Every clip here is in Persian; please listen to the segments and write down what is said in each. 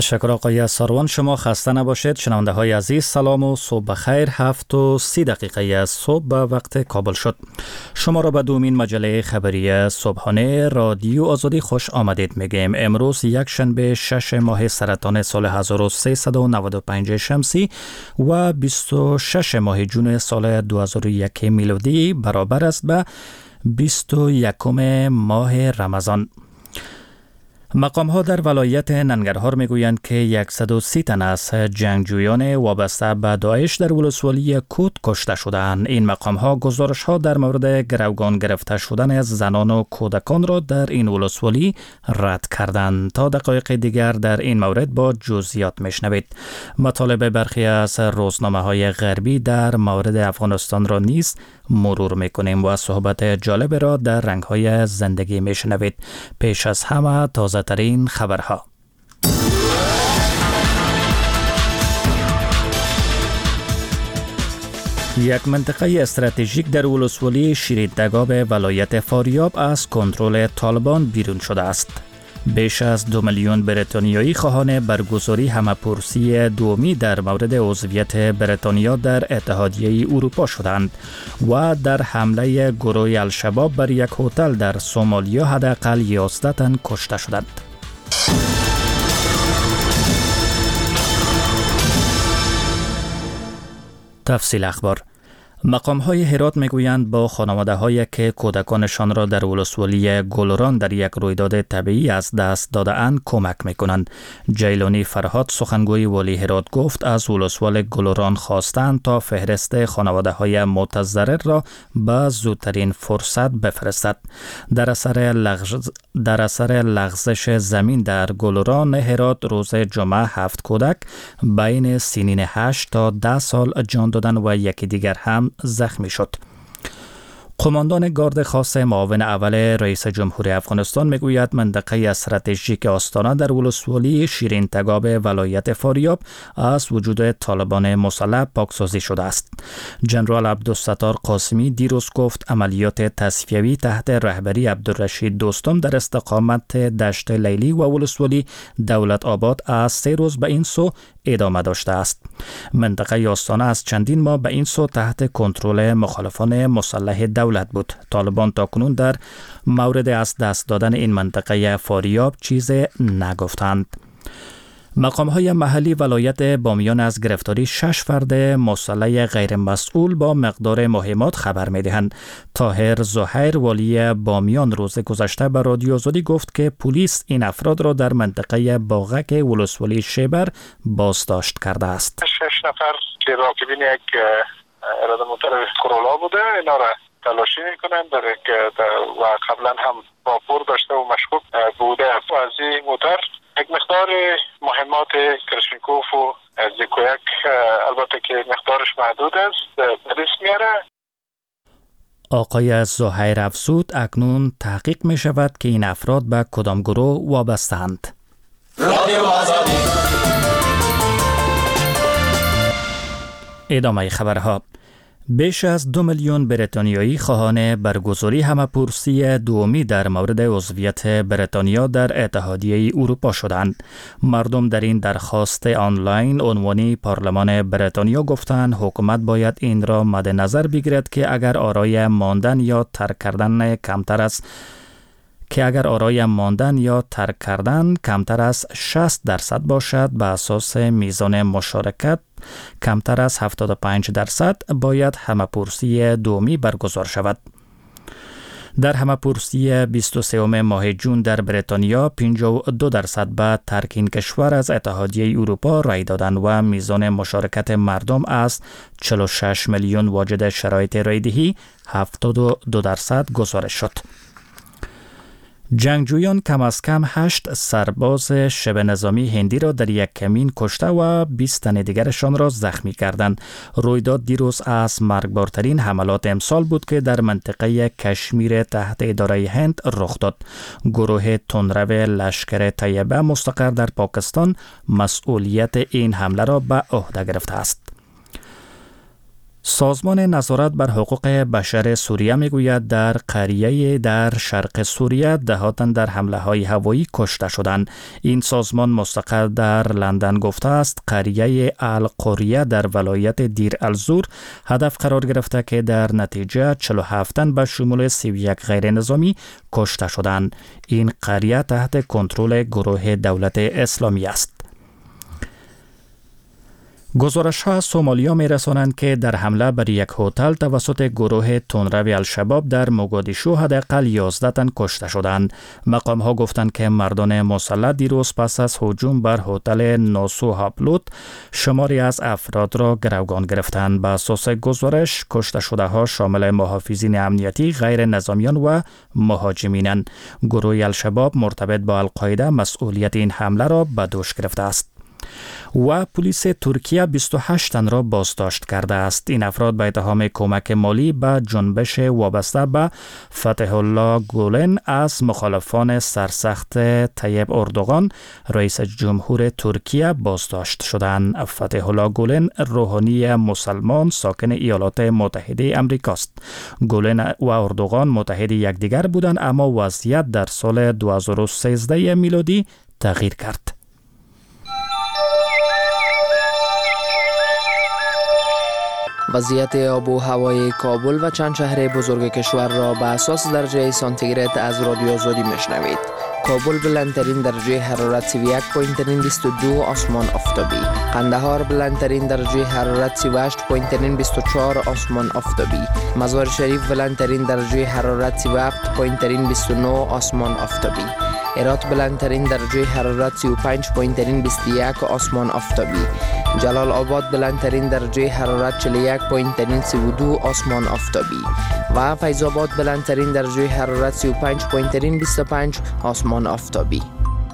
شکر آقای ساروان. شما خسته نباشید. شنونده های عزیز سلام و صبح بخیر. 7:30 از صبح به وقت کابل شد. شما را به دومین مجله خبری صبحانه رادیو آزادی خوش آمدید میگیم. امروز یک شنبه 6 ماه سرطان سال 1395 شمسی و 26 ماه جون سال 2001 میلادی برابر است به 21 ماه رمضان. مقام ها در ولایت ننگرهار میگویند که 130 تن از جنگجویان وابسته به داعش در ولسوالی کوت کشته شدند. این مقام ها گزارش ها در مورد گروگان گرفته شدن از زنان و کودکان را در این ولسوالی رد کردند. تا دقایق دیگر در این مورد با جزئیات میشنوید. مطالب برخی از روزنامه های غربی در مورد افغانستان را نیز مرور میکنیم و صحبت جالب را در رنگ های زندگی میشنوید. پیش از همه تازه ترین خبرها. یک منطقه استراتژیک در ولسوالی شیرین‌تگاب ولایت فاریاب از کنترل طالبان بیرون شده است. بیش از 2 میلیون بریتانیایی خواهان برگزاری همه‌پرسی دومی در مورد عضویت بریتانیا در اتحادیه اروپا شدند و در حمله گروه الشباب بر یک هتل در سومالیا حداقل 11 تن کشته شدند. تفصیل اخبار. مقام های هرات میگویند با خانواده هایی که کودکانشان را در ولسوالی گلران در یک رویداد طبیعی از دست داده اند کمک میکنند. جیلانی فرهاد سخنگوی والی هرات گفت از ولسوال گلران خواستند تا فهرست خانواده های متضرر را به زودترین فرصت بفرستد. در اثر لغزش زمین در گلران هرات روز جمعه 7 کودک بین سنین 8 تا 10 سال جان دادند و یکی دیگر هم زخمی شد. قماندان گارد خاص معاون اول رئیس جمهور افغانستان میگوید منطقه استراتژیک آستانه در ولسوالی شیرین‌تگاب ولایت فاریاب از وجود طالبان مسلح پاکسازی شده است. جنرال عبدالستار قاسمی دیروز گفت عملیات تصفیوی تحت رهبری عبدالرشید دوستم در استقامت دشت لیلی و ولسوالی دولت آباد از 3 روز به این سو ادامه داشته است. منطقه آستانه از چندین ماه به این سو تحت کنترل مخالفان مسلح دولت بود. طالبان تاکنون در مورد از دست دادن این منطقه فاریاب چیز نگفتند. مقام های محلی ولایت بامیان از گرفتاری 6 فرد مسلح غیر مسئول با مقدار مهمات خبر می دهند. طاهر زهیر والی بامیان روز گذشته به رادیو آزادی گفت که پلیس این افراد را در منطقه باغک ولسوالی شیبر بازداشت کرده است. 6 نفر که راکبین یک اراده موتور کرولا بوده، اینا را تلاشی میکنند و قبلا هم واپور داشته و مشکوک بوده. از این موتور یک مقدار مهمات کرشنیکوف و زیکویک البته که مقدارش محدود است به دست میاره. آقای زهیر افزود اکنون تحقیق می شود که این افراد به کدام گروه وابسته‌اند. ادامه خبرها. بیش از 2 میلیون بریتانیایی خواهان برگزاری همه‌پرسی دومی در مورد عضویت بریتانیا در اتحادیه اروپا شدند. مردم در این درخواست آنلاین عنوانی پارلمان بریتانیا گفتند حکومت باید این را مد نظر بگیرد که اگر آرای ماندن یا ترک کردن کمتر از 60% باشد به اساس میزان مشارکت کمتر از 75% باید همه‌پرسی دومی برگزار شود. در همه‌پرسی 23 ماه جون در بریتانیا 52% به ترک این کشور از اتحادیه اروپا رای دادند و میزان مشارکت مردم از 46 میلیون واجد شرایط رایدهی 72% گزارش شد. جنگجویان کم از کم 8 سرباز شبه نظامی هندی را در یک کمین کشته و 20 تن دیگرشان را زخمی کردند. رویداد دیروز از مرگبارترین حملات امسال بود که در منطقه کشمیر تحت اداره هند رخ داد. گروه تندرو لشکر طیبه مستقر در پاکستان مسئولیت این حمله را به عهده گرفته است. سازمان نظارت بر حقوق بشر سوریه میگوید در قریه در شرق سوریه دهاتن در حمله‌های هوایی کشته شدند. این سازمان مستقر در لندن گفته است قریه القریه در ولایت دیر الزور هدف قرار گرفته که در نتیجه 47 تن به شمول 31 غیر نظامی کشته شدند. این قریه تحت کنترل گروه دولت اسلامی است. گزارش‌ها از سومالیا می‌رسانند که در حمله بر یک هتل توسط گروه تندرو الشباب در موگادیشو حداقل 11 تن کشته شدند. مقام‌ها گفتند که مردان مسلح دیروز پس از هجوم بر هتل ناسو هاپلوت شماری از افراد را گروگان گرفتند. بر اساس گزارش کشته شده‌ها شامل محافظین امنیتی، غیر نظامیان و مهاجمینند. گروه الشباب مرتبط با القاعده مسئولیت این حمله را به دوش گرفته است. و پلیس ترکیه 28 تن را بازداشت کرده است. این افراد به اتهام کمک مالی به جنبش وابسته به فتح الله گولن از مخالفان سرسخت طیب اردوغان رئیس جمهور ترکیه بازداشت شدند. فتح الله گولن روحانی مسلمان ساکن ایالات متحده امریکاست. گولن و اردوغان متحد یکدیگر بودند، اما وضعیت در سال 2013 میلادی تغییر کرد. وضعیت آب و هوای کابل و چند شهر بزرگ کشور را به اساس درجه سانتیگراد از رادیو آزادی میشنوید. کابل بلندترین درجه حرارت 31.22 آسمان آفتابی. قندهار بلندترین درجه حرارت 38.24 آسمان آفتابی. مزار شریف بلندترین درجه حرارت 37.29 آسمان آفتابی. هرات بلندترین درجه حرارت 35.21 آسمان آفتابی. جلال آباد بلندترین درجه حرارت 41.32 آسمان آفتابی و فیض آباد بلندترین درجه حرارت 35.25 آسمان آفتابی.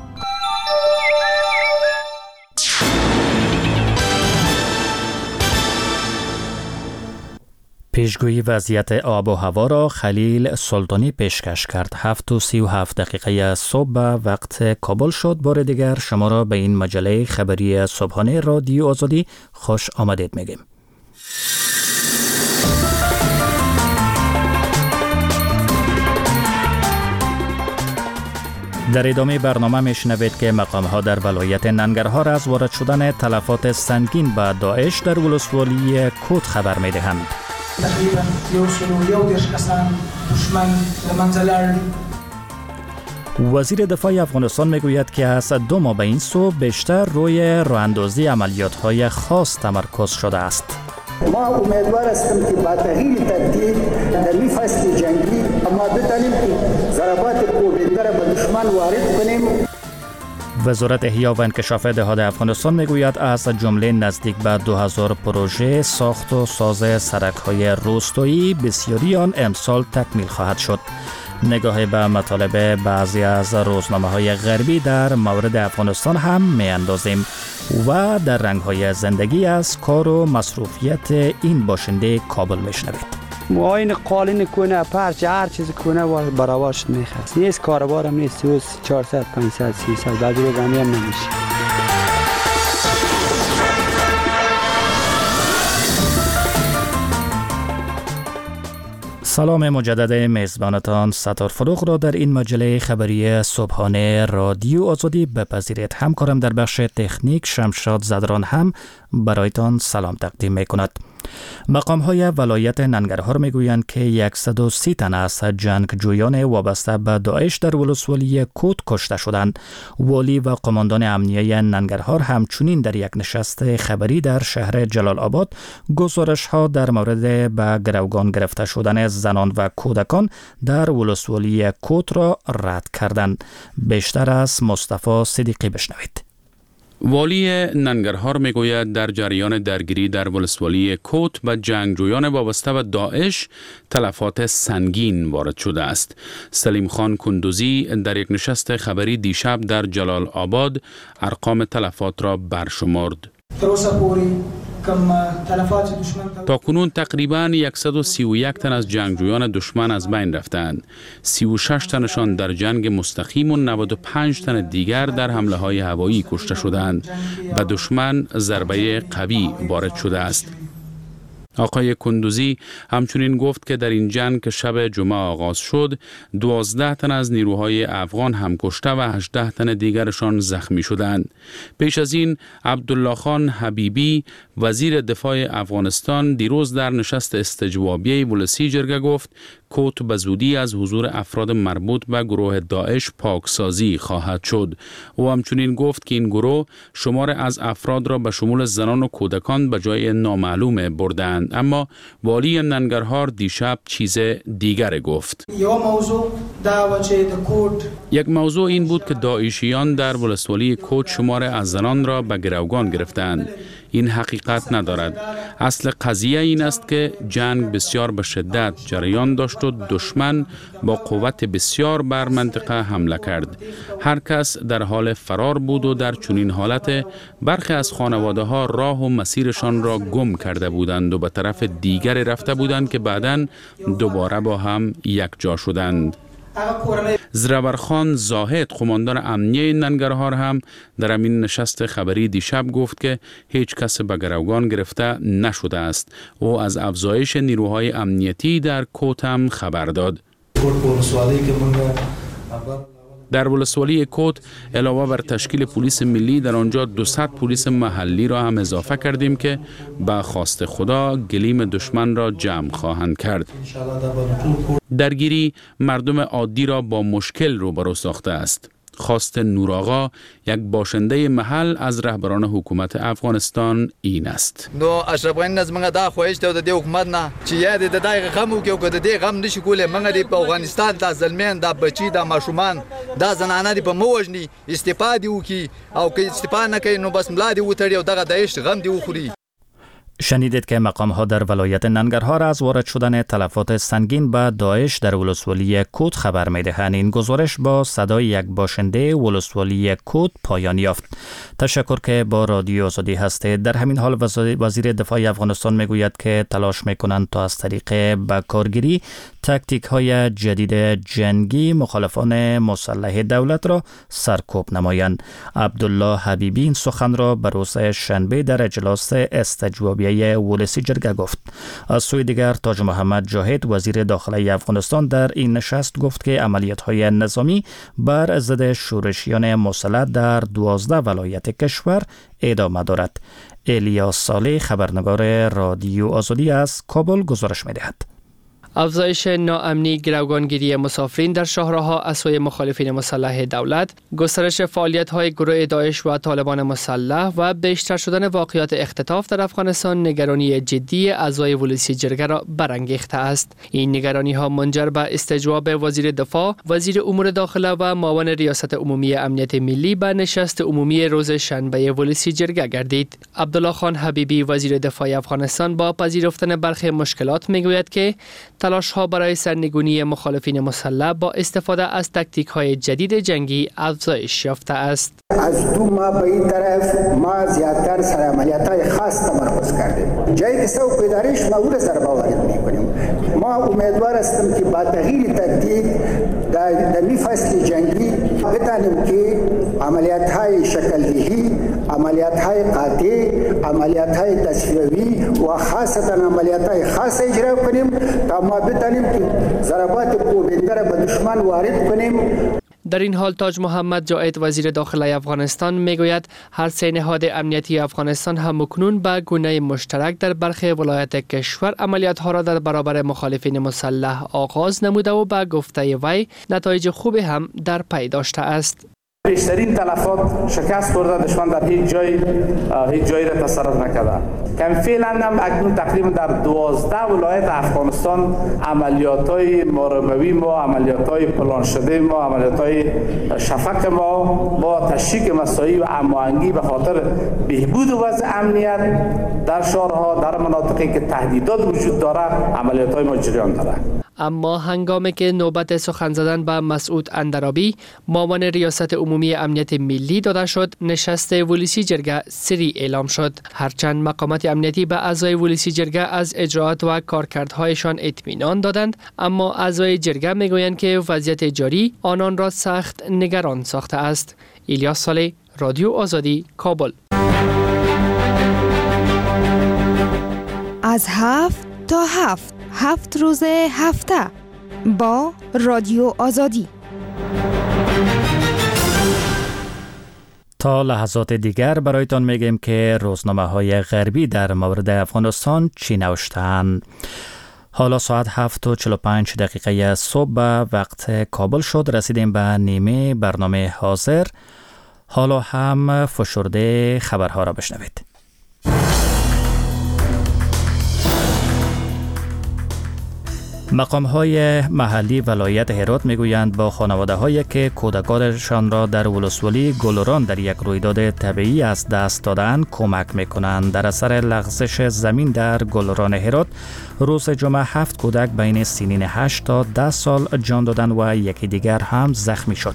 پیشگویی وضعیت آب و هوا را خلیل سلطانی پیشکش کرد. 7:37 صبح به وقت کابل شد. بار دیگر شما را به این مجله خبری صبحانه رادیو آزادی خوش آمدید میگیم. در ادامه برنامه میشنوید که مقام‌ها در ولایت ننگرهار از وارد شدن تلفات سنگین به داعش در ولسوالی کود خبر میدهند. تقریبا 110 کسان دشمن منزل. وزیر دفاع افغانستان میگوید که از 2 ماه به این سو بیشتر روی راه‌اندازی عملیات‌های خاص تمرکز شده است. ما امیدوار هستم که با تغییر ترتیب در این فصل جنگی ما بتوانیم که ضربات کوبنده را به دشمن وارد کنیم. وزارت احیا و انکشاف دهات افغانستان میگوید از جمله نزدیک به 2000 پروژه ساخت و ساز سرک‌های روستایی بسیاری آن امسال تکمیل خواهد شد. نگاه به مطالب بعضی از روزنامه‌های غربی در مورد افغانستان هم می‌اندازیم و در رنگ‌های زندگی از کار و مصروفیت این باشنده کابل میشنوید. معاین قالین کنه پرچه هر چیز کنه براواش میخواست نیست. کاربارم نیست. 400 500 300 بعد روز هم نمیشه. سلام مجدد میزبانتان ستار فروغ را در این مجله خبری صبحانه رادیو آزادی بپذیرید. همکارم در بخش تکنیک شمشاد زدران هم برایتان سلام تقدیم میکند. مقام‌های ولایت ننگرهار میگویند که 130 تن از جنگجویان وابسته به داعش در ولسوالی کود کشته شدند. والی و قماندان امنیه ننگرهار همچنین در یک نشست خبری در شهر جلال آباد گزارش‌ها در مورد به گروگان گرفته شدن زنان و کودکان در ولسوالی کود را رد کردند. بیشتر از مصطفی صدیقی بشنوید. والی ننگرهار میگوید در جریان درگیری در ولسوالی کوت به جنگجویان وابسته به داعش تلفات سنگین وارد شده است. سلیم خان کندوزی در یک نشست خبری دیشب در جلال آباد ارقام تلفات را برشمرد. تا کنون تقریباً 131 تن از جنگجویان دشمن از بین رفتند. 36 تنشان در جنگ مستقیم و 95 تن دیگر در حمله های هوایی کشته شدند. به دشمن ضربه قوی وارد شده است. آقای کندوزی همچنین گفت که در این جنگ که شب جمعه آغاز شد 12 تن از نیروهای افغان هم کشته و 18 تن دیگرشان زخمی شدند. پیش از این عبدالله خان حبیبی وزیر دفاع افغانستان دیروز در نشست استجوابیه ولسی جرگه گفت کوت به زودی از حضور افراد مربوط به گروه داعش پاکسازی خواهد شد. او همچنین گفت که این گروه شمار از افراد را به شمول زنان و کودکان به جای نامعلوم بردند، اما والی ننگرهار دیشب چیز دیگر گفت. یک موضوع این بود که داعشیان در ولسوالی کوت شمار از زنان را به گروگان گرفتند. این حقیقت ندارد. اصل قضیه این است که جنگ بسیار به شدت جریان داشت و دشمن با قوت بسیار بر منطقه حمله کرد. هر کس در حال فرار بود و در چنین حالت برخی از خانواده ها راه و مسیرشان را گم کرده بودند و به طرف دیگر رفته بودند که بعداً دوباره با هم یک جا شدند. زرورخان زاهد قماندان امنیه ننگرهار هم در همین نشست خبری دیشب گفت که هیچ کس به گروگان گرفته نشده است. او از افزایش نیروهای امنیتی در کوت هم خبر داد. در ولسوالی کوت علاوه بر تشکیل پلیس ملی در آنجا 200 پلیس محلی را هم اضافه کردیم که به خواست خدا گلیم دشمن را جمع خواهند کرد. درگیری مردم عادی را با مشکل روبرو ساخته است. خواست نوراغا یک باشنده محل از رهبران حکومت افغانستان این است. نو اشرف غنی نظم دا خوښ ته د حکومت نه چې یاد د دای غم او کې د دې غم نشي کولای. منګ دی په افغانستان د ظلمین د بچی د ماشومان د زنانه دی په موجنی استفاده وکي او که استفاده نه کوي نو بس ملا دی وتړي او دغه دایش غم دی وخوري. شنیدید که مقام‌ها در ولایت ننگرهار از وارد شدن تلفات سنگین به داعش در ولسوالی کوت خبر می‌دهند. این گزارش با صدای یک باشنده ولسوالی کوت پایان یافت. تشکر که با رادیو آزادی هستید. در همین حال وزیر دفاع افغانستان میگوید که تلاش میکنند تا از طریق به کارگیری تاکتیک‌های جدید جنگی مخالفان مسلح دولت را سرکوب نمایند. عبدالله حبیبی این سخن را به روز شنبه در اجلاس استجوابیه ولسی جرگه گفت. از سوی دیگر تاج محمد جاهد وزیر داخلی افغانستان در این نشست گفت که عملیات‌های نظامی بر ضد شورشیان مسلح در 12 ولایت کشور ادامه دارد. الیاس صالح خبرنگار رادیو آزادی از کابل گزارش می‌دهد. افزایش ناامنی، گروگانگیری مسافرین در شاهراه‌ها از سوی مخالفین مسلح دولت، گسترش فعالیت‌های گروه داعش و طالبان مسلح و بیشتر شدن واقعات اختطاف در افغانستان نگرانی جدی اعضای ولسی جرگه را برانگیخته است. این نگرانی‌ها منجر به استجواب وزیر دفاع، وزیر امور داخله و معاون ریاست عمومی امنیت ملی به نشست عمومی روز شنبه ولسی جرگه گردید. عبدالله خان حبیبی وزیر دفاع افغانستان با پذیرفتن برخی مشکلات میگوید که تلاش‌ها برای سرنگونی مخالفین مسلح با استفاده از تاکتیک‌های جدید جنگی افزایش یافته است. از 2 ماه به این طرف ما زیادتر سر عملیات‌های خاص تمرکز کردیم. جایی که سو پیدارش ما او را ضربه وارد می‌کنیم. ما امیدوار هستیم که با تغییر تاکتیک در این فصل جنگی بتوانیم که عملیات‌های شکل‌دهی، عملیات‌های قاطع، عملیات‌های تصفیوی و خاصتاً عملیات‌های خاص اجرا کنیم تا ما بتوانیم که ضربات کوبنده را به دشمن وارد کنیم. در این حال تاج محمد جاهد وزیر داخلی افغانستان میگوید هر سه نهاد امنیتی افغانستان هم اکنون به گونه مشترک در برخی ولایت کشور عملیات‌ها را در برابر مخالفین مسلح آغاز نموده و به گفته وی نتایج خوبی هم در پی داشته است. بیشترین تلفات شکست خورده دشمن در هیچ جایی را تصرف نکرده. کم فعلا هم اکنون تقریبا در 12 ولایت افغانستان عملیات‌های مرموی ما، عملیات‌های پلان شده ما، عملیات‌های شفق ما با تشریک مساعی و هماهنگی به خاطر بهبود وضع امنیت در شهرها، در مناطقی که تهدیدات وجود داره عملیات‌های ما جریان داره. اما هنگامی که نوبت سخن زدن به مسعود اندرابی معاون ریاست عمومی امنیت ملی داده شد، نشست ولسی جرگه سری اعلام شد. هرچند مقامات امنیتی به اعضای ولسی جرگه از اجراات و کارکردهایشان اطمینان دادند، اما اعضای جرگه میگویند که وضعیت جاری آنان را سخت نگران ساخته است. الیاس صالح، رادیو آزادی، کابل. از 7 تا 7 روز هفته با رادیو آزادی. تا لحظات دیگر برایتان میگیم که روزنامه‌های غربی در مورد افغانستان چی نوشتند. حالا ساعت 7:45 صبح به وقت کابل شد. رسیدیم به نیمه برنامه حاضر. حالا هم فشرده خبرها را بشنوید. مقام‌های محلی ولایت هرات میگویند با خانواده‌هایی که کودکانشان را در ولسوالی گلران در یک رویداد طبیعی از دست دادند کمک میکنند. در اثر لغزش زمین در گلران هرات روز جمعه 7 کودک بین سنین 8 تا 10 سال جان دادند و یکی دیگر هم زخمی شد.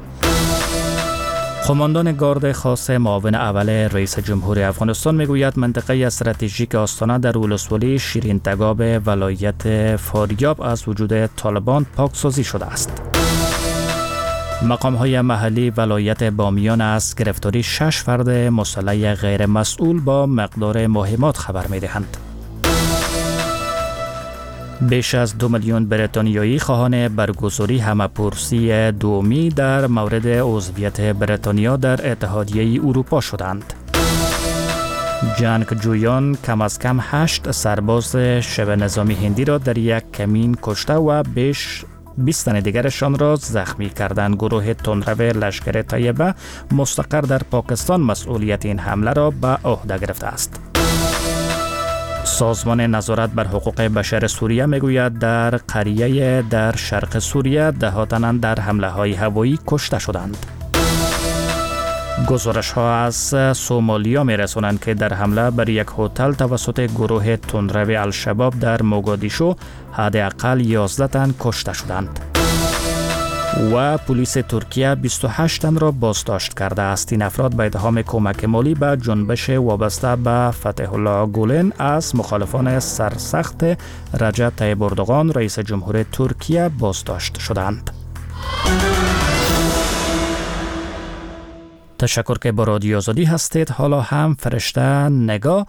قماندان گارد خاص معاون اول رئیس جمهور افغانستان میگوید منطقه استراتژیک آستانه در ولسوالی شیرین تگاب ولایت فاریاب از وجود طالبان پاکسازی شده است. مقام‌های محلی ولایت بامیان از گرفتاری 6 فرد مسلح غیر مسئول با مقدار مهمات خبر می‌دهند. بیش از 2 میلیون بریتانیایی خواهان برگزاری همه‌پرسی دومی در مورد عضویت بریتانیا در اتحادیه اروپا شدند. جنگجویان کم از کم 8 سرباز شبه نظامی هندی را در یک کمین کشته و بیش 20 تن دیگرشان را زخمی کردند. گروه تندرو لشکر طیبه مستقر در پاکستان مسئولیت این حمله را به عهده گرفته است. سازمان نظارت بر حقوق بشر سوریه میگوید در قریه در شرق سوریه 10 تن در حمله های هوایی کشته شدند. گزارش ها از سومالیا می رسانند که در حمله بر یک هتل توسط گروه تندرو الشباب در موگادیشو حداقل 11 تن کشته شدند. و پلیس ترکیه 28 تن را بازداشت کرده است. این افراد به اتهام کمک مالی به جنبش وابسته به فتح الله گولن از مخالفان سرسخت رجب طیب اردوغان رئیس جمهور ترکیه بازداشت شدند. تشکر که با رادیو آزادی هستید. حالا هم فرشته نگاه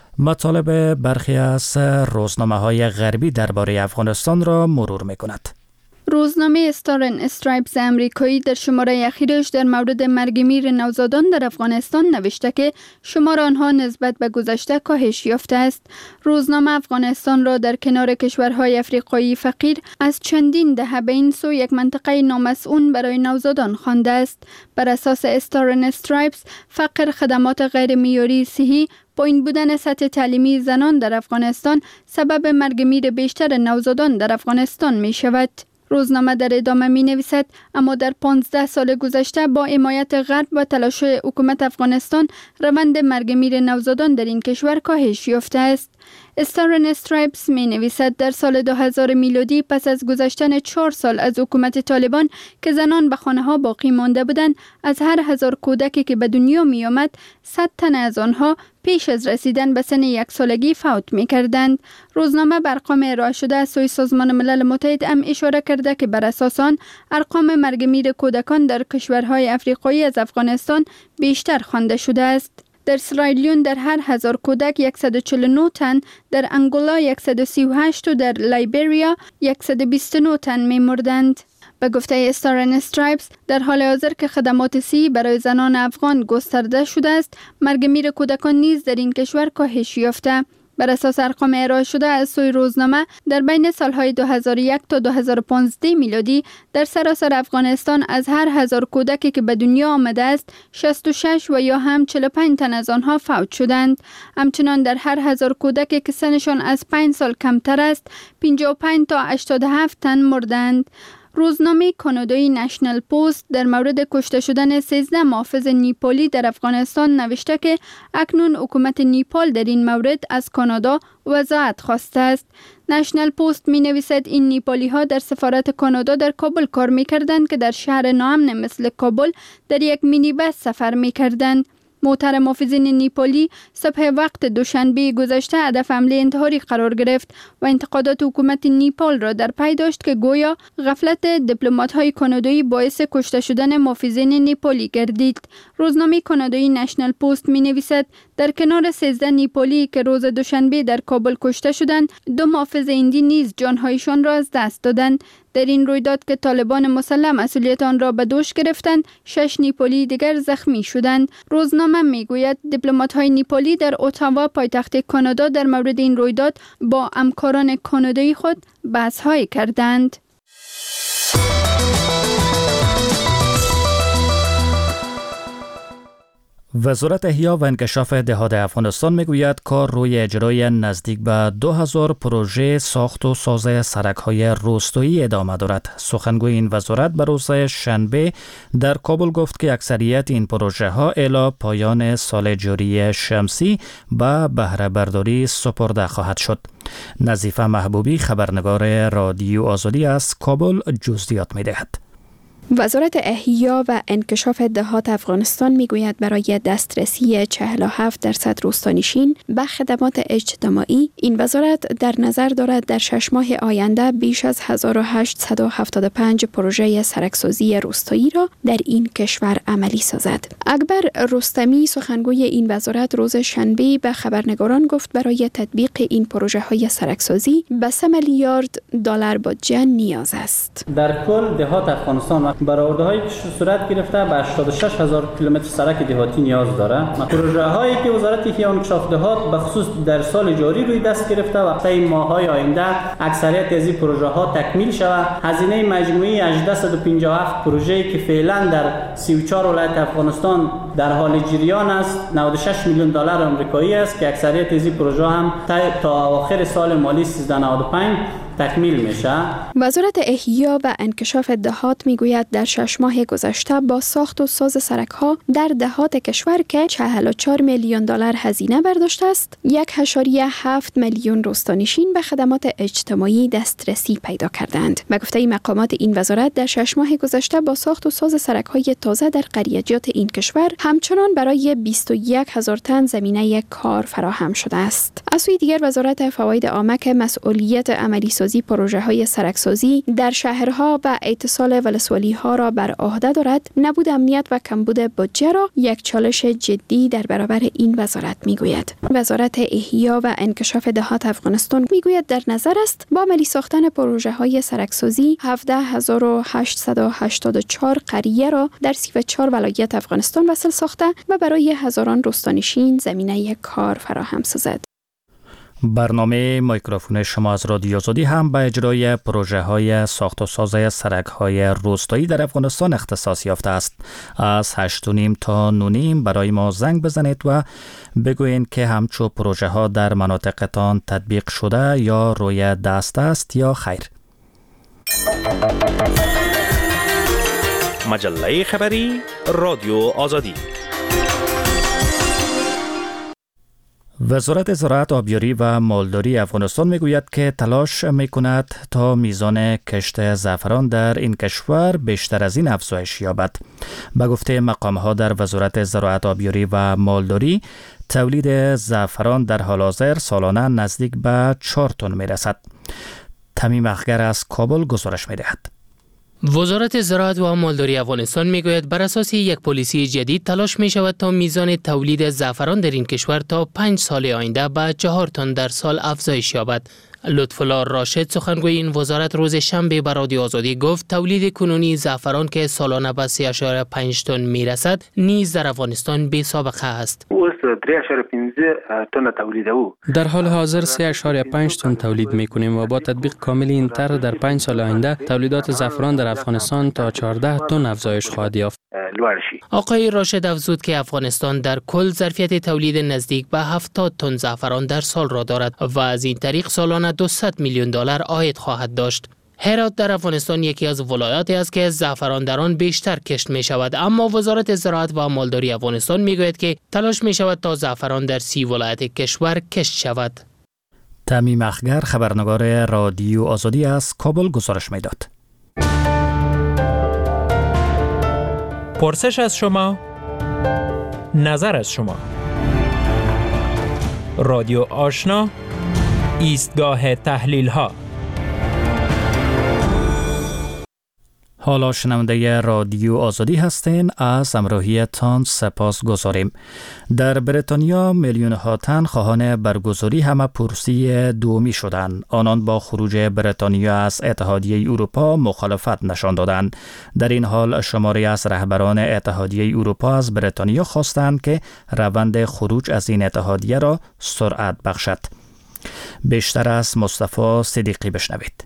مطالب برخی از روزنامه‌های غربی درباره افغانستان را مرور می‌کند. روزنامه استار اند استرایپز امریکایی در شماره اخیرش در مورد مرگ میر نوزادان در افغانستان نوشته که شمار آنها نسبت به گذشته کاهش یافته است. روزنامه افغانستان را در کنار کشورهای افریقایی فقیر از چندین دهه به این سو یک منطقه نامسئول برای نوزادان خوانده است. بر اساس استار اند استرایپز، فقر، خدمات غیر معیاری صحی، پایین بودن سطح تعلیمی زنان در افغانستان سبب مرگ میر بیشتر نوزادان در افغانستان می شود. روزنامه در ادامه می نویسد اما در 15 سال گذشته با حمایت غرب و تلاش حکومت افغانستان روند مرگ میر نوزادان در این کشور کاهش یافته است. استار اند استرایپز می نویسد در سال 2000 میلادی پس از گذشتن 4 سال از حکومت طالبان که زنان به خانه ها باقی مانده بودند، از هر 1000 کودکی که به دنیا می آمد 100 تن از آنها پیش از رسیدن به سن 1 سالگی فوت می کردند. روزنامه بر ارقام ارائه شده از سوی سازمان ملل متحد هم اشاره کرده که بر اساس آن ارقام مرگ میر کودکان در کشورهای افریقایی از افغانستان بیشتر خوانده شده است. در سرایلیون در هر 1000 کودک 149 تن، در انگولا 138 و در لایبریا 129 تن می مردند. به گفته استار اند استرایپز، در حال حاضر که خدمات صحی برای زنان افغان گسترده شده است، مرگ میر کودکان نیز در این کشور کاهش یافته. بر اساس ارقام ارائه شده از سوی روزنامه، در بین سالهای 2001 تا 2015 میلادی در سراسر افغانستان از هر 1000 کودکی که به دنیا آمده است 66 و یا هم 45 تن از آنها فوت شدند. همچنان در هر 1000 کودکی که سنشان از 5 سال کمتر است 55 تا 87 تن مردند. روزنامه کانادایی نشنل پست در مورد کشته شدن 13 محافظ نیپالی در افغانستان نوشته که اکنون حکومت نیپال در این مورد از کانادا وضاحت خواسته است. نشنل پست می نویسد این نیپالی ها در سفارت کانادا در کابل کار می کردند که در شهر ناامن مثل کابل در یک مینی بس سفر می کردند. موتر محافظین نیپالی صبح وقت دوشنبه گذشته هدف حمله انتحاری قرار گرفت و انتقادات حکومت نیپال را در پی داشت که گویا غفلت دیپلمات‌های کانادایی باعث کشته شدن محافظین نیپالی گردید. روزنامه کانادایی نشنل پست می‌نویسد در کنار 13 نیپالی که روز دوشنبه در کابل کشته شدند، 2 محافظ هندی نیز جانهایشان را از دست دادند. در این رویداد که طالبان مسلح مسئولیت آن را به دوش گرفتند، 6 نیپالی دیگر زخمی شدند. روزنامه میگوید دیپلمات‌های نیپالی در اتاوا پایتخت کانادا در مورد این رویداد با همکاران کانادایی خود بحث‌هایی کردند. وزارت احیا و انکشاف دهات افغانستان میگوید کار روی اجرای نزدیک به 2000 پروژه ساخت و ساز سرک‌های روستایی ادامه دارد. سخنگوی این وزارت به روز شنبه در کابل گفت که اکثریت این پروژه ها الی پایان سال جاری شمسی به بهره برداری سپرده خواهد شد. نظیفه محبوبی خبرنگار رادیو آزادی از کابل جزئیات می‌دهد. وزارت احیا و انکشاف دهات افغانستان میگوید برای دسترسی 47% روستانشین به خدمات اجتماعی، این وزارت در نظر دارد در 6 ماه آینده بیش از 1875 پروژه سرکسازی روستایی را در این کشور عملی سازد. اکبر رستمی سخنگوی این وزارت روز شنبه به خبرنگاران گفت برای تطبیق این پروژه های سرکسازی به 3 میلیارد دلار بودجه نیاز است. در کل دهات افغانستان برآورده‌هایی که صورت گرفته به 86000 کیلومتر سرک دهاتی نیاز داره. پروژه هایی که وزارت احیا و انکشاف دهات به خصوص در سال جاری روی دست گرفته و طی ماه‌های آینده اکثریت از این پروژه ها تکمیل شود. هزینه مجموعی 1857 پروژه‌ای که فعلا در 34 ولایت افغانستان در حال جریان است 96 میلیون دلار آمریکایی است که اکثریت از این پروژه هم تا آخر سال مالی 1395 تکمیل میشه. وزارت احیا و انکشاف دهات میگوید در 6 ماه گذشته با ساخت و ساز سرک‌ها در دهات کشور که 44 میلیون دلار هزینه برداشته است، 1.7 میلیون روستانشین به خدمات اجتماعی دسترسی پیدا کردند. به گفته مقامات این وزارت در 6 ماه گذشته با ساخت و ساز سرک‌های تازه در قریجات این کشور همچنان برای 21,000 تن زمینه کار فراهم شده است. از سوی دیگر وزارت فواید عامه که مسئولیت عملی سازی پروژه های سرکسازی در شهرها و اتصال ولسوالی ها را بر عهده دارد، نبود امنیت و کمبود بودجه را یک چالش جدی در برابر این وزارت میگوید. وزارت احیا و انکشاف دهات افغانستان میگوید در نظر است با عملی ساختن پروژه های سرکسازی 17884 قریه را در 34 ولایت افغانستان وصل ساخته و برای هزاران روستانشین زمینه کار فراهم سازد. برنامه میکروفون شما از رادیو آزادی هم به اجرای پروژه های ساخت و ساز سرک های روستایی در افغانستان اختصاص یافته است. از 8:30 تا 9:30 برای ما زنگ بزنید و بگویید که همچو پروژه ها در مناطقتان تطبیق شده یا روی دست است یا خیر. مجله خبری رادیو آزادی. وزارت زراعت، آبیاری و مالداری افغانستان میگوید که تلاش میکند تا میزان کشت زعفران در این کشور بیشتر از این افزایش یابد. به گفته مقام‌ها در وزارت زراعت، آبیاری و مالداری، تولید زعفران در حال حاضر سالانه نزدیک به 4 تن میرسد. تمیم اخگر از کابل گزارش میدهد. وزارت زراعت و مالداری افغانستان میگوید بر اساس یک پالیسی جدید تلاش می شود تا میزان تولید زعفران در این کشور تا 5 سال آینده به 4 تن در سال افزایش یابد. لطف‌الله راشد سخنگوی این وزارت روز شنبه به رادیو آزادی گفت تولید کنونی زعفران که سالانه به 3.5 تن میرسد نیز در افغانستان بی سابقه است. در حال حاضر 3.5 تن تولید میکنیم و با تطبیق کامل این طرح در 5 سال آینده تولیدات زعفران در افغانستان تا 14 تن افزایش خواهد یافت. آقای راشد افزود که افغانستان در کل ظرفیت تولید نزدیک به 70 تن زعفران در سال را دارد و از این طریق سالانه 200 میلیون دلار عاید خواهد داشت. هرات در افغانستان یکی از ولایاتی است که زعفران در آن بیشتر کشت می شود، اما وزارت زراعت و مالداری افغانستان می گوید که تلاش می شود تا زعفران در 30 ولایت کشور کشت شود. تمیم اخگر خبرنگار رادیو آزادی از کابل گزارش می داد. پرسش از شما نظر از شما. رادیو آشنا، ایستگاه تحلیل ها. حالا شنونده رادیو آزادی هستین، از همراهیتان سپاس گذاریم. در بریتانیا میلیون ها تن خواهان برگزاری همه‌پرسی دومی شدند. آنان با خروج بریتانیا از اتحادیه اروپا مخالفت نشان دادند. در این حال شماری از رهبران اتحادیه اروپا از بریتانیا خواستند که روند خروج از این اتحادیه را سرعت بخشد. بیشتر از مصطفی صدیقی بشنوید.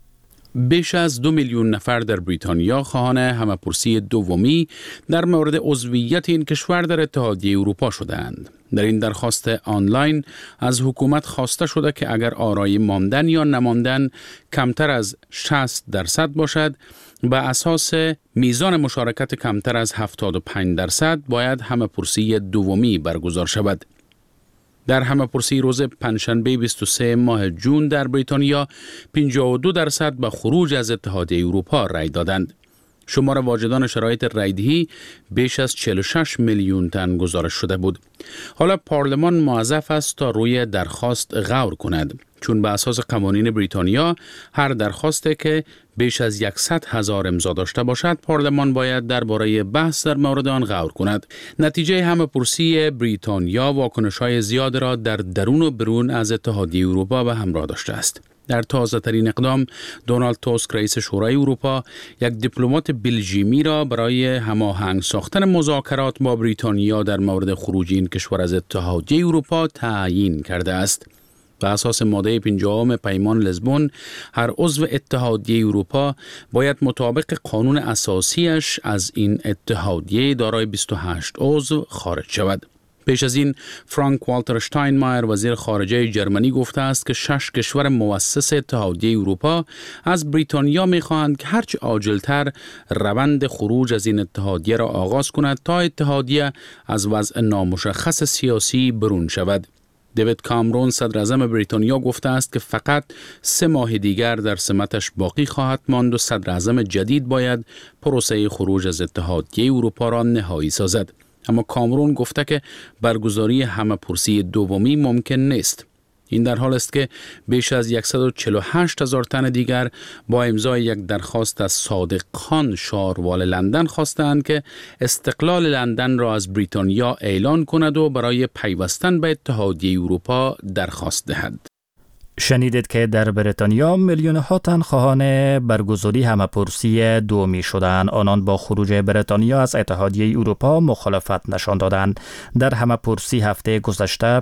بیش از 2 میلیون نفر در بریتانیا خواهان همه‌پرسی دومی در مورد عضویت این کشور در اتحادیه اروپا شدند. در این درخواست آنلاین از حکومت خواسته شده که اگر آرای ماندن یا نماندن کمتر از 60% باشد، به اساس میزان مشارکت کمتر از 75% باید همه‌پرسی دومی برگزار شود. در همه‌پرسی روز پنجشنبه 23 ماه جون در بریتانیا 52% به خروج از اتحادیه اروپا رای دادند. شمار واجدان شرایط رایدهی بیش از 46 میلیون تن گزارش شده بود. حالا پارلمان موظف است تا روی درخواست غور کند، چون به اساس قوانین بریتانیا هر درخواستی که بیش از 100,000 امضا داشته باشد پارلمان باید درباره بحث در مورد آن غور کند. نتیجه همه‌پرسی بریتانیا واکنش‌های زیاد را در درون و برون از اتحادیه اروپا به همراه داشته است. در تازه ترین اقدام، دونالد توسک رئیس شورای اروپا یک دیپلمات بلژیمی را برای هماهنگ ساختن مذاکرات با بریتانیا در مورد خروج این کشور از اتحادیه اروپا تعیین کرده است. به اساس ماده 50 پیمان لزبون، هر عضو اتحادیه اروپا باید مطابق قانون اساسیش از این اتحادیه دارای 28 عضو خارج شود. پیش از این فرانک والتر شتاینمایر وزیر خارجه جرمنی گفته است که 6 کشور مؤسس اتحادیه اروپا از بریتانیا می‌خواهند که هرچه عاجل‌تر روند خروج از این اتحادیه را آغاز کند تا اتحادیه از وضع نامشخص سیاسی برون شود. دیوید کامرون صدر اعظم بریتانیا گفته است که فقط 3 ماه دیگر در سمتش باقی خواهد ماند و صدر اعظم جدید باید پروسه خروج از اتحادیه اروپا را نهایی سازد. اما کامرون گفته که برگزاری همه‌پرسی دومی ممکن نیست. این در حال است که بیش از 148,000 تن دیگر با امضای یک درخواست از صادق خان شاروال لندن خواستند که استقلال لندن را از بریتانیا اعلان کند و برای پیوستن به اتحادیه اروپا درخواست دهد. شنیدید که در بریتانیا میلیون ها تن خواهان برگزاری همه‌پرسی دومی شدند. آنان با خروج بریتانیا از اتحادیه اروپا مخالفت نشان دادند. در همه‌پرسی هفته گذشته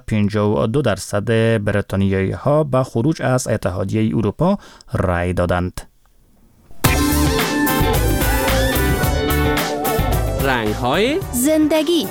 52% بریتانیایی ها به خروج از اتحادیه اروپا رای دادند. رنگ‌های زندگی.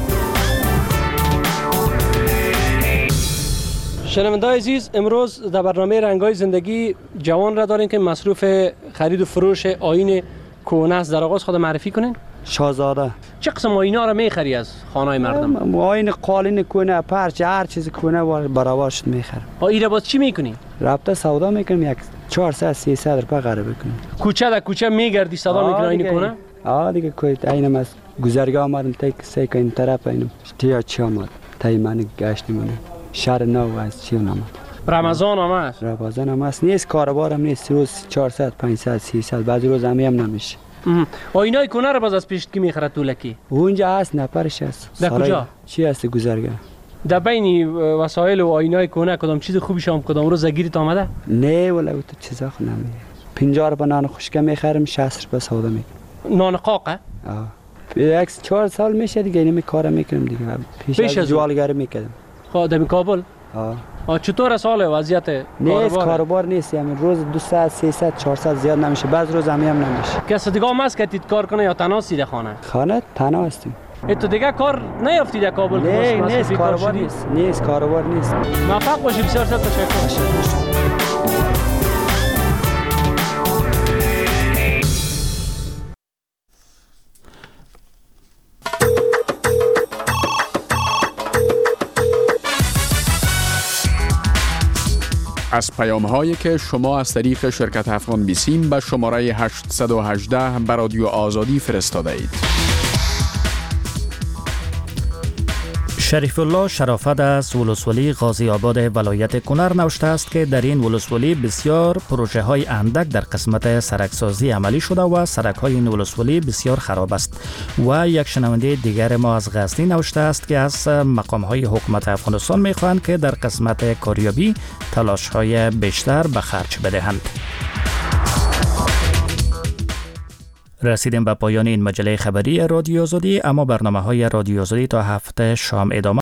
شنونده‌های عزیز، امروز در برنامه رنگ‌های زندگی جوان را داریم که مصروف خرید و فروش آیین کهنه است. در آغاز خود معرفی کنین. شاهزاده. چه قسم آیینا را می‌خری از خانه‌های مردم؟ آیین قالین کهنه، پرچه، هر چیز کهنه برابرش می‌خرم. اینا باز چی می‌کنی؟ رابطه سودا می‌کنم، یک 400-300 روپیه قرض بکنم. کوچه در کوچه می‌گردی سودا می‌کنی آیین کهنه؟ دیگه کویت اینم از گذرگاه آمدم تا سه این طرف اینم. تیا چی آمد؟ تای من گشتم. شهر نو از چی نام؟ رمضان هم است. رمضان هم است. نیست کاربارم نیست. روز 400 500 300 بعضی روز هم نمیشه. آینای کنه رو باز از پیشت کی میخره طولکی؟ اونجا هست نپرش است. در کجا؟ چی هست گذرگاه؟ در بین وسایل و آینای کنه کدام چیز خوبی شام کدام روز گیرت آمده؟ نه ولی تو چیزا خو نمیه. 50 روپیه نان خشک میخرم 60 روپیه سودا میکنم. نان قاقه؟ یک 4 سال میشه دیگه اینم کار میکنم دیگه. پیش از جوالگری میکردم. در کابل؟ چطور سال وضعیت نیست کاروبار نیست، یعنی روز 200 300 400 زیاد نمیشه، بعض روز هم نمیشه. کس دیگه هم هست که تیت کار کنه یا تنها سیده خانه تنها هستیم. تو دیگه کار نیافتی در کابل؟ نیست کاروبار نیست. نیست کاروبار نیست. موفق باشی. بسیار تشکر. از پیام‌هایی که شما از طریق شرکت افغان بیسیم به شماره 818 به رادیو آزادی فرستاده اید. شریف الله شرافت از ولسوالی غازی آباد ولایت کنر نوشته است که در این ولسوالی بسیار پروژه های اندک در قسمت سرکسازی عملی شده و سرک های این ولسوالی بسیار خراب است. و یک شنونده دیگر ما از غزنی نوشته است که از مقام های حکومت افغانستان میخواهند که در قسمت کاریابی تلاش های بیشتر به خرج بدهند. رسیدیم به پایان این مجله خبری رادیو آزادی، اما برنامه های رادیو آزادی تا هفته شام ادامه